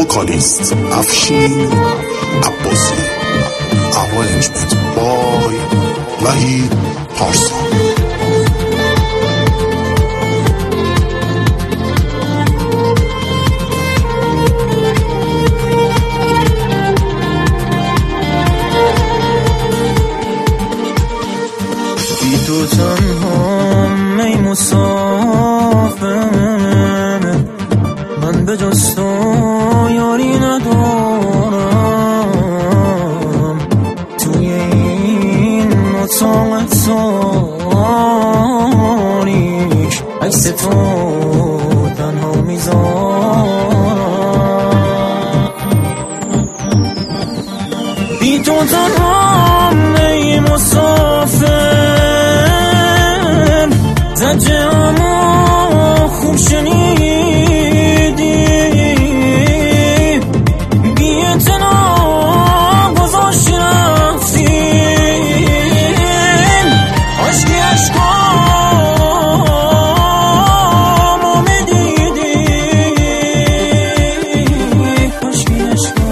وکالیست افشین عباسی. ارنجمنت بای وحید پارسا. بی تو تنهام ای مسافر، من به جز تو یاری ندارم. توی این اتاق تاریک عکس تو تنها میذارم. بی تو تنهام ای مسافر، زجرمو خوب شنیدی. بی اعتنا گذاشتی رفتی، عشقی عشقامو میدیدی، عشقی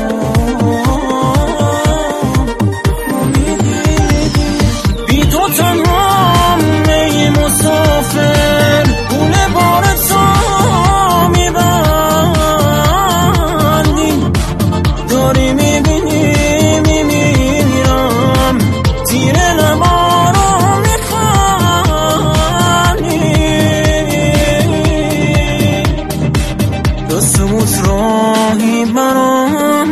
عشقامو میدیدی. بی تو تنهام ای مسافر، گونه بار تو میبندی. داری میبینی میمیرم، تیره لبا رو میخوانی. دستموت راهی برام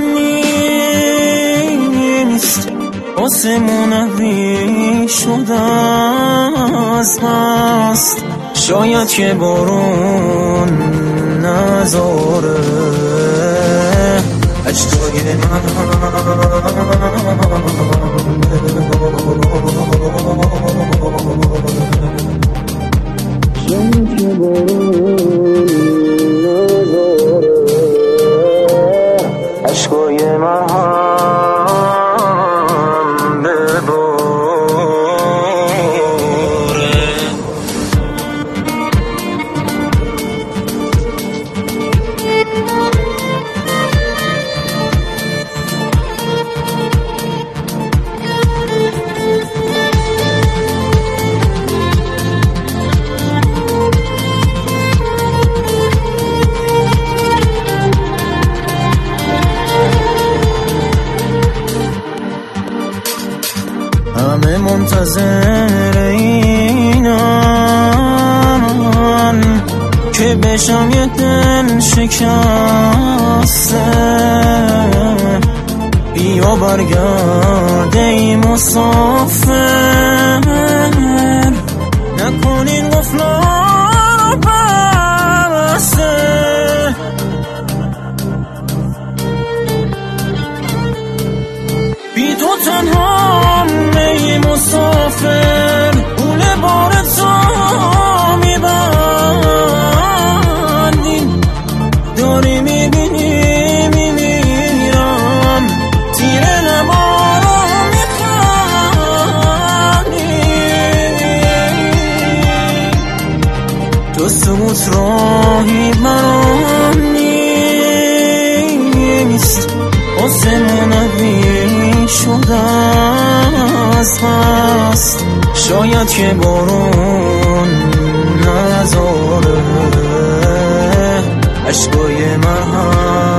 نیست، آسمون ابری شده از مست. شاید که بارون نذاره عشقای من. شاید که بارون نذاره عشقای من همه منتظر اینن که بشم یه دل شکسته. بیا برگرد ای مسافر، نکن این قفل‌ها رو بسته. بی تو تنهام ای مسافر، گونه بار تو میبندی. داری میبینی میمیرم، تیره لبا رو میخوانی. دستموت راهی برام نیست، آسمون ابری شده از مست. شاید که بارون نذاره عشقای من